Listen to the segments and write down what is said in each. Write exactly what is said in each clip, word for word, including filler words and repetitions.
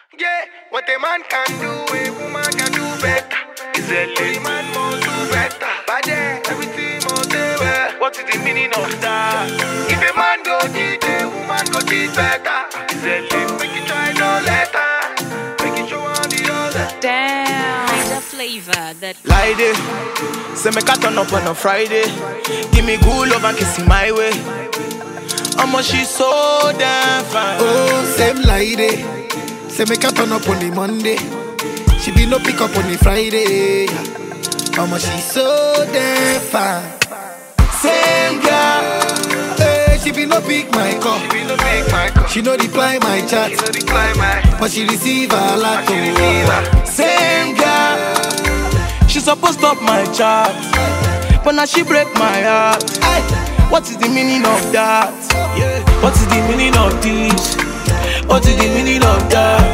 Yeah, what a man can do, a woman can do better. Is a man must do better. But yeah, everything must do well. What is the meaning of that? If a man go cheat, a woman go cheat better. Is a make it try no letter. Make it show on the other. Damn, the flavor that Like it, say me cat turn up on a Friday. Give me good love and kiss in my way. I'ma she so damn fine. Oh, same lady. Say me can turn up on the Monday. She be no pick up on the Friday. Mama, she so damn fine. Same girl. Hey, she be no pick my call. She be no pick my call. She no reply my chat. She no reply my. But she receive a lot. She receive a. Same girl. She supposed stop my chat, but now she break my heart. What is the meaning of that? Yeah. What is the meaning of this? What is the meaning of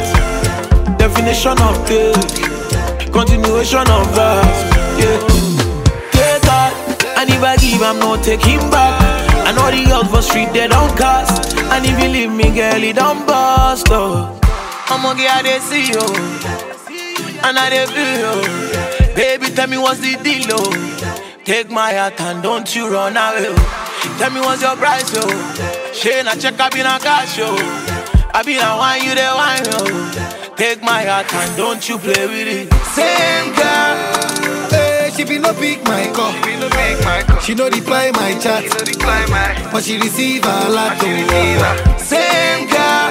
that? Definition of take, continuation of that. Yeah. Take that, and if I give, I'm not taking back. I know the girls for street, they don't cast. And if you leave me, girl, it don't bust. Oh. I'ma get they see you, and I they feel you. Baby, tell me what's the deal, oh. Take my heart and don't you run away. Tell me what's your price, yo. Shane, I check, I been a cash, yo. I been a wine, you the wine, yo. Take my heart and don't you play with it. Same girl. Hey, she be no pick my call. She be no pick my call. She no reply my chat. She no reply my. But she receive a lot. She receive a. Same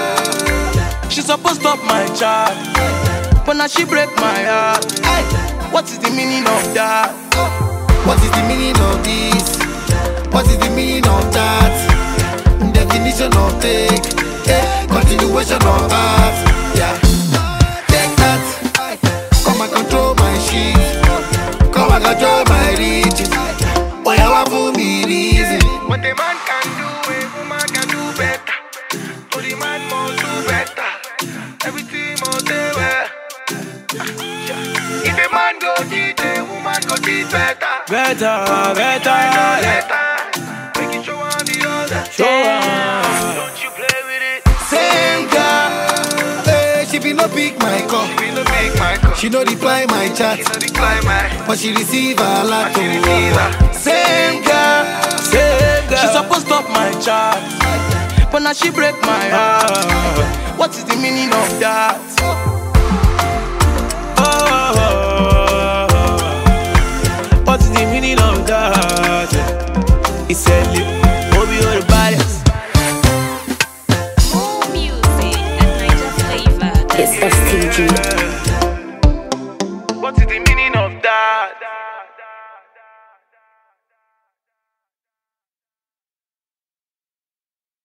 girl. She supposed stop my chat, but now she break my heart. What is the meaning of that? What is the meaning of this? What is the meaning of that? Definition of take, eh, continuation of that. Yeah. Take that. Come and control my shit. Come and control my riches. Oh, yeah, what for me reason? What a man can do, a woman can do better. So the man must do better. Everything must do well. If a man go cheat, a woman go cheat better. Better, better, No yeah. letter. Make it show on the other. Show her. Don't you play with it. Same girl. Hey, she be no pick my call. She be no pick my call. She no reply my chat. She no reply my. But she receive a lot. She receive a. Same girl, same girl. She supposed stop my chat, but now she break my heart. What is the meaning of that? Oh, what is the meaning of that? It's a lip, Bobby or the baddest. more music at Niger Flavor. It's S T G.